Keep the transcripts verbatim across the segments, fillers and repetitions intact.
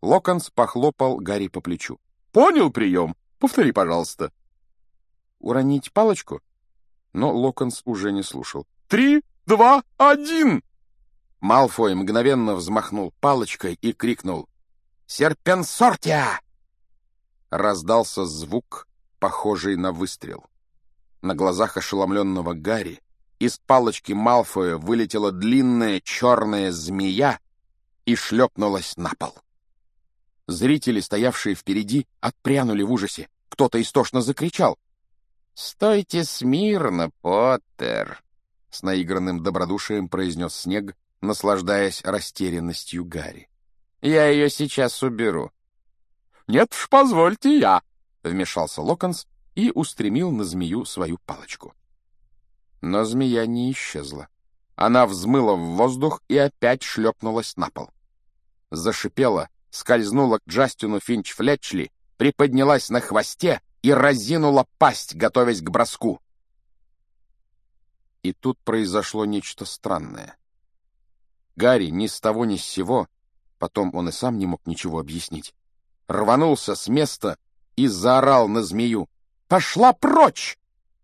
Локонс похлопал Гарри по плечу. «Понял прием? Повтори, пожалуйста». «Уронить палочку?» Но Локонс уже не слушал. «Три, два, один!» Малфой мгновенно взмахнул палочкой и крикнул «Серпенсортия!». Раздался звук, похожий на выстрел. На глазах ошеломленного Гарри из палочки Малфоя вылетела длинная черная змея и шлепнулась на пол. Зрители, стоявшие впереди, отпрянули в ужасе. Кто-то истошно закричал. «Стойте смирно, Поттер!» — с наигранным добродушием произнес Снег, наслаждаясь растерянностью Гарри. «Я ее сейчас уберу». «Нет уж, позвольте я!» — вмешался Локонс и устремил на змею свою палочку. Но змея не исчезла. Она взмыла в воздух и опять шлепнулась на пол. Зашипела, скользнула к Джастину Финч-Флетчли, приподнялась на хвосте и разинула пасть, готовясь к броску. И тут произошло нечто странное. Гарри ни с того ни с сего, потом он и сам не мог ничего объяснить, рванулся с места и заорал на змею: «Пошла прочь!»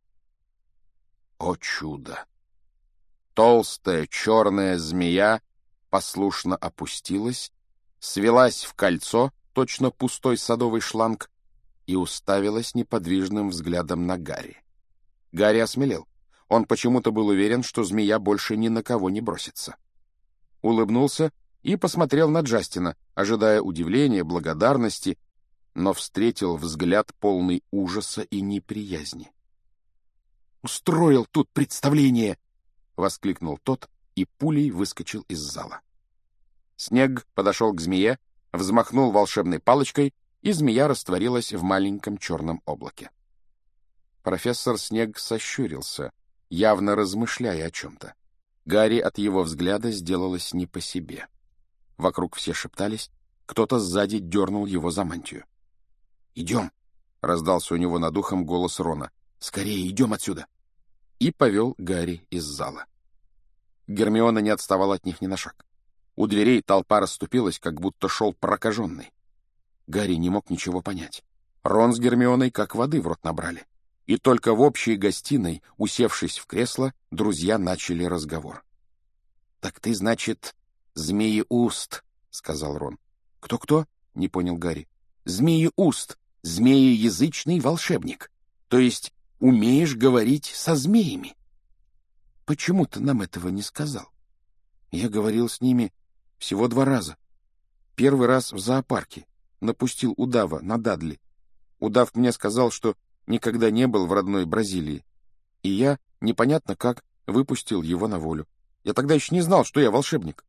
О чудо! Толстая черная змея послушно опустилась, свелась в кольцо, точно пустой садовый шланг, и уставилась неподвижным взглядом на Гарри. Гарри осмелел. Он почему-то был уверен, что змея больше ни на кого не бросится. Улыбнулся и посмотрел на Джастина, ожидая удивления, благодарности, но встретил взгляд полный ужаса и неприязни. «Устроил тут представление!» — воскликнул тот и пулей выскочил из зала. Снег подошел к змее, взмахнул волшебной палочкой, и змея растворилась в маленьком черном облаке. Профессор Снег сощурился, явно размышляя о чем-то. Гарри от его взгляда сделалось не по себе. Вокруг все шептались, кто-то сзади дернул его за мантию. «Идем!» — раздался у него над ухом голос Рона. «Скорее, идем отсюда!» И повел Гарри из зала. Гермиона не отставала от них ни на шаг. У дверей толпа расступилась, как будто шел прокаженный. Гарри не мог ничего понять. Рон с Гермионой как воды в рот набрали. И только в общей гостиной, усевшись в кресло, друзья начали разговор. «Так ты, значит, Змееуст», — сказал Рон. «Кто-кто?» — не понял Гарри. «Змееуст, змееязычный волшебник. То есть умеешь говорить со змеями». «Почему ты нам этого не сказал?» «Я говорил с ними всего два раза. Первый раз в зоопарке. Напустил удава на Дадли. Удав мне сказал, что никогда не был в родной Бразилии. И я, непонятно как, выпустил его на волю. Я тогда еще не знал, что я волшебник».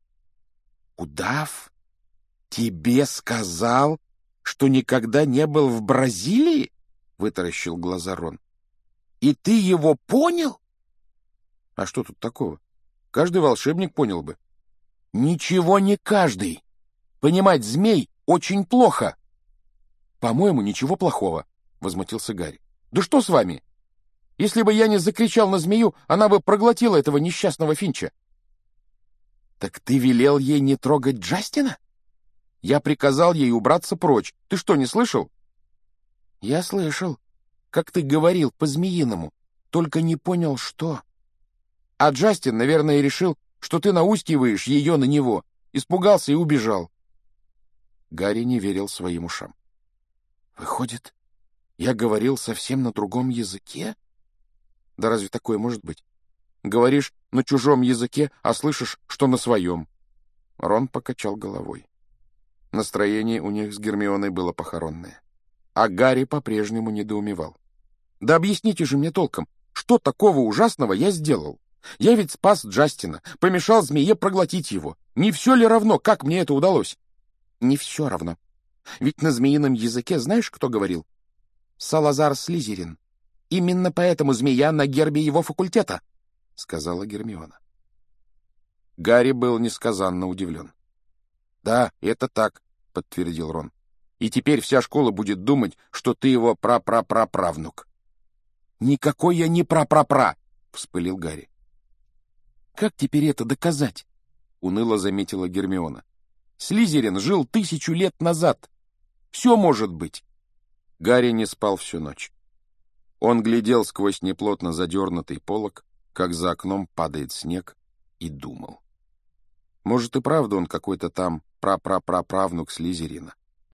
«Удав тебе сказал, что никогда не был в Бразилии?» — вытаращил глаза Рон. «И ты его понял?» «А что тут такого? Каждый волшебник понял бы». «Ничего не каждый. Понимать змей очень плохо». «По-моему, ничего плохого», — возмутился Гарри. «Да что с вами? Если бы я не закричал на змею, она бы проглотила этого несчастного Финча». «Так ты велел ей не трогать Джастина?» «Я приказал ей убраться прочь. Ты что, не слышал?» «Я слышал. Как ты говорил по-змеиному, только не понял, что...» «А Джастин, наверное, решил, что ты наускиваешь ее на него. Испугался и убежал». Гарри не верил своим ушам. «Выходит, я говорил совсем на другом языке? Да разве такое может быть? Говоришь на чужом языке, а слышишь, что на своем». Рон покачал головой. Настроение у них с Гермионой было похоронное. А Гарри по-прежнему недоумевал. «Да объясните же мне толком, что такого ужасного я сделал? Я ведь спас Джастина, помешал змее проглотить его. Не все ли равно, как мне это удалось?» «Не все равно. Ведь на змеином языке знаешь, кто говорил? Салазар Слизерин. Именно поэтому змея на гербе его факультета», — сказала Гермиона. Гарри был несказанно удивлен. «Да, это так», — подтвердил Рон. «И теперь вся школа будет думать, что ты его пра-пра-пра-правнук». «Никакой я не пра-пра-пра», — вспылил Гарри. «Как теперь это доказать?» — уныло заметила Гермиона. Слизерин жил тысячу лет назад. Все может быть. Гарри не спал всю ночь. Он глядел сквозь неплотно задернутый полог, как за окном падает снег, и думал. Может, и правда он какой-то там прапрапраправнук Слизерина.